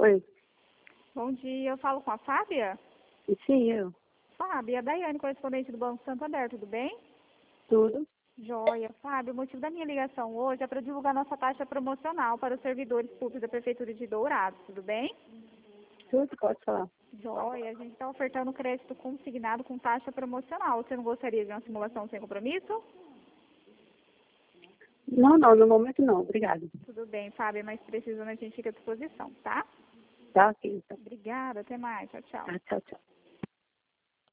Oi. Bom dia, eu falo com a Fábia? Sim, eu. Fábia, a Daiane, correspondente do Banco Santander, tudo bem? Tudo. Joia. Fábio, o motivo da minha ligação hoje é para divulgar nossa taxa promocional para os servidores públicos da Prefeitura de Dourados, tudo bem? Tudo, pode falar. Joia, a gente está ofertando crédito consignado com taxa promocional. Você não gostaria de uma simulação sem compromisso? Não, no momento não. Obrigada. Tudo bem, Fábia, mas precisando a gente fica à disposição, tá? Tá, ok, então. Obrigada, até mais, tchau, tchau. Tá, tchau, tchau.